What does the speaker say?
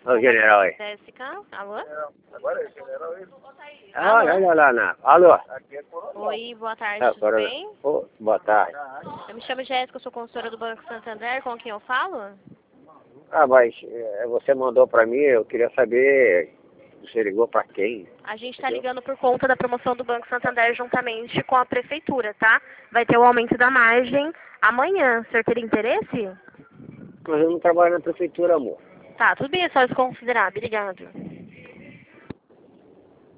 o general aí. Jéssica, alô? Agora é general ele. Olha lá, na. Alô? Aqui é coronel. Oi, boa tarde, tudo Agora, bem? boa tarde. Eu me chamo Jéssica, eu sou consultora do Banco Santander, com quem eu falo? Mas você mandou pra mim, eu queria saber, você ligou pra quem? A gente está ligando por conta da promoção do Banco Santander juntamente com a prefeitura, tá? Vai ter o aumento da margem amanhã. O senhor teria interesse? Mas eu não trabalho na prefeitura, amor. Tá, tudo bem, é só isso considerar. Obrigado.